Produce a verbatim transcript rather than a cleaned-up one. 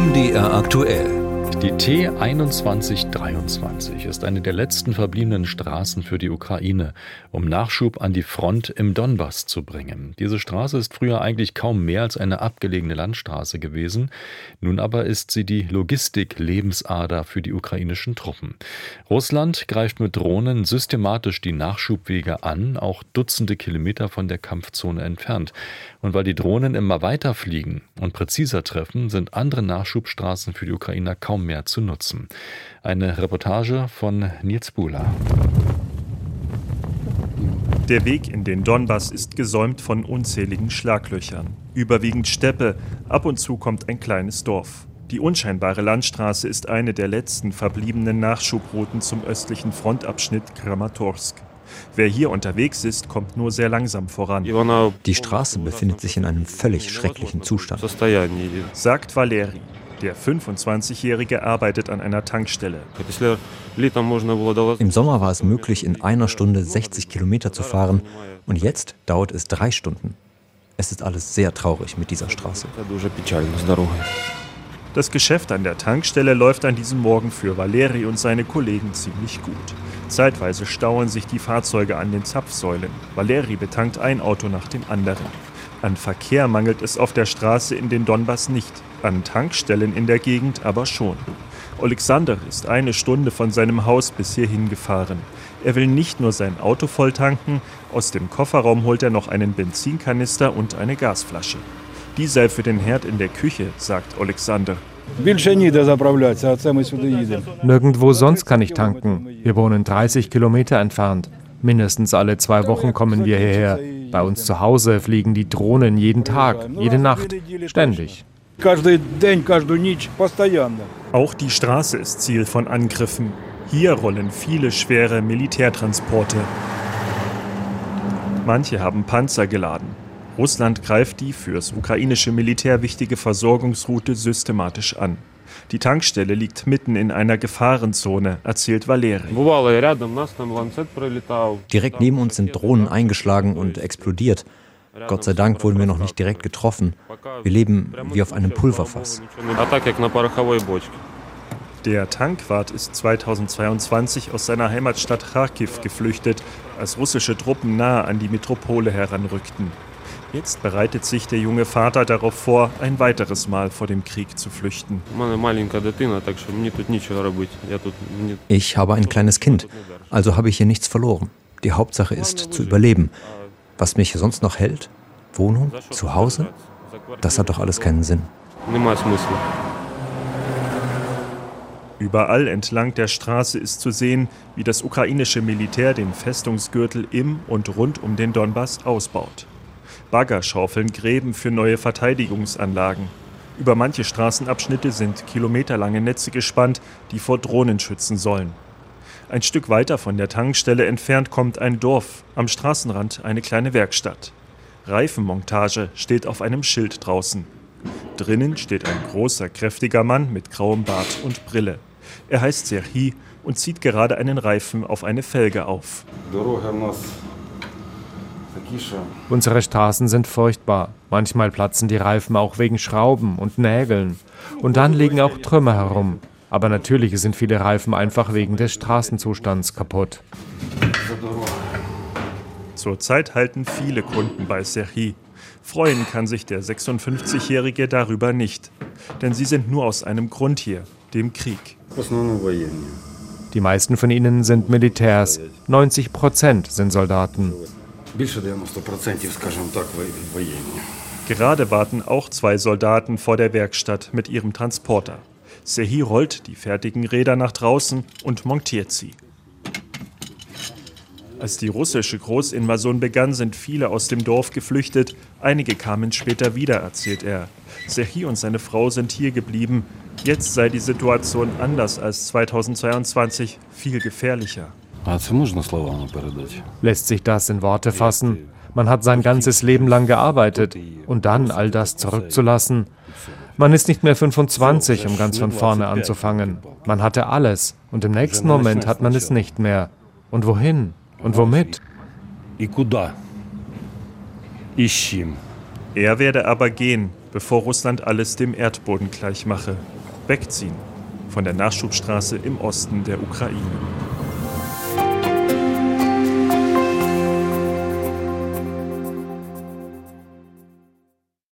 M D R aktuell. Die T einundzwanzig dreiundzwanzig ist eine der letzten verbliebenen Straßen für die Ukraine, um Nachschub an die Front im Donbass zu bringen. Diese Straße ist früher eigentlich kaum mehr als eine abgelegene Landstraße gewesen. Nun aber ist sie die Logistik-Lebensader für die ukrainischen Truppen. Russland greift mit Drohnen systematisch die Nachschubwege an, auch Dutzende Kilometer von der Kampfzone entfernt. Und weil die Drohnen immer weiter fliegen und präziser treffen, sind andere Nachschubstraßen für die Ukrainer kaum mehr zu nutzen. Eine Reportage von Nils Buhler. Der Weg in den Donbass ist gesäumt von unzähligen Schlaglöchern. Überwiegend Steppe, ab und zu kommt ein kleines Dorf. Die unscheinbare Landstraße ist eine der letzten verbliebenen Nachschubrouten zum östlichen Frontabschnitt Kramatorsk. Wer hier unterwegs ist, kommt nur sehr langsam voran. Die Straße befindet sich in einem völlig schrecklichen Zustand, sagt Valeri. Der fünfundzwanzigjährige arbeitet an einer Tankstelle. Im Sommer war es möglich, in einer Stunde sechzig Kilometer zu fahren und jetzt dauert es drei Stunden. Es ist alles sehr traurig mit dieser Straße. Das Geschäft an der Tankstelle läuft an diesem Morgen für Valeri und seine Kollegen ziemlich gut. Zeitweise stauen sich die Fahrzeuge an den Zapfsäulen. Valeri betankt ein Auto nach dem anderen. An Verkehr mangelt es auf der Straße in den Donbass nicht, an Tankstellen in der Gegend aber schon. Alexander ist eine Stunde von seinem Haus bis hierhin gefahren. Er will nicht nur sein Auto voll tanken, aus dem Kofferraum holt er noch einen Benzinkanister und eine Gasflasche. Die sei für den Herd in der Küche, sagt Alexander. Nirgendwo sonst kann ich tanken. Wir wohnen dreißig Kilometer entfernt. Mindestens alle zwei Wochen kommen wir hierher. Bei uns zu Hause fliegen die Drohnen jeden Tag, jede Nacht, ständig. Auch die Straße ist Ziel von Angriffen. Hier rollen viele schwere Militärtransporte. Manche haben Panzer geladen. Russland greift die fürs ukrainische Militär wichtige Versorgungsroute systematisch an. Die Tankstelle liegt mitten in einer Gefahrenzone, erzählt Valeri. Direkt neben uns sind Drohnen eingeschlagen und explodiert. Gott sei Dank wurden wir noch nicht direkt getroffen. Wir leben wie auf einem Pulverfass. Der Tankwart ist zweitausendzweiundzwanzig aus seiner Heimatstadt Charkiw geflüchtet, als russische Truppen nahe an die Metropole heranrückten. Jetzt bereitet sich der junge Vater darauf vor, ein weiteres Mal vor dem Krieg zu flüchten. Ich habe ein kleines Kind, also habe ich hier nichts verloren. Die Hauptsache ist, zu überleben. Was mich sonst noch hält? Wohnung? Zuhause? Das hat doch alles keinen Sinn. Überall entlang der Straße ist zu sehen, wie das ukrainische Militär den Festungsgürtel im und rund um den Donbass ausbaut. Bagger schaufeln Gräben für neue Verteidigungsanlagen. Über manche Straßenabschnitte sind kilometerlange Netze gespannt, die vor Drohnen schützen sollen. Ein Stück weiter von der Tankstelle entfernt kommt ein Dorf, am Straßenrand eine kleine Werkstatt. Reifenmontage steht auf einem Schild draußen. Drinnen steht ein großer, kräftiger Mann mit grauem Bart und Brille. Er heißt Serhii und zieht gerade einen Reifen auf eine Felge auf. Unsere Straßen sind furchtbar. Manchmal platzen die Reifen auch wegen Schrauben und Nägeln. Und dann liegen auch Trümmer herum. Aber natürlich sind viele Reifen einfach wegen des Straßenzustands kaputt. Zurzeit halten viele Kunden bei Serhii. Freuen kann sich der sechsundfünfzigjährige darüber nicht. Denn sie sind nur aus einem Grund hier, dem Krieg. Die meisten von ihnen sind Militärs. neunzig Prozent sind Soldaten. Gerade warten auch zwei Soldaten vor der Werkstatt mit ihrem Transporter. Serhii rollt die fertigen Räder nach draußen und montiert sie. Als die russische Großinvasion begann, sind viele aus dem Dorf geflüchtet. Einige kamen später wieder, erzählt er. Serhii und seine Frau sind hier geblieben. Jetzt sei die Situation anders als zweitausendzweiundzwanzig, viel gefährlicher. Lässt sich das in Worte fassen? Man hat sein ganzes Leben lang gearbeitet und dann all das zurückzulassen. Man ist nicht mehr fünfundzwanzig, um ganz von vorne anzufangen. Man hatte alles und im nächsten Moment hat man es nicht mehr. Und wohin? Und womit? Er werde aber gehen, bevor Russland alles dem Erdboden gleich mache. Wegziehen von der Nachschubstraße im Osten der Ukraine.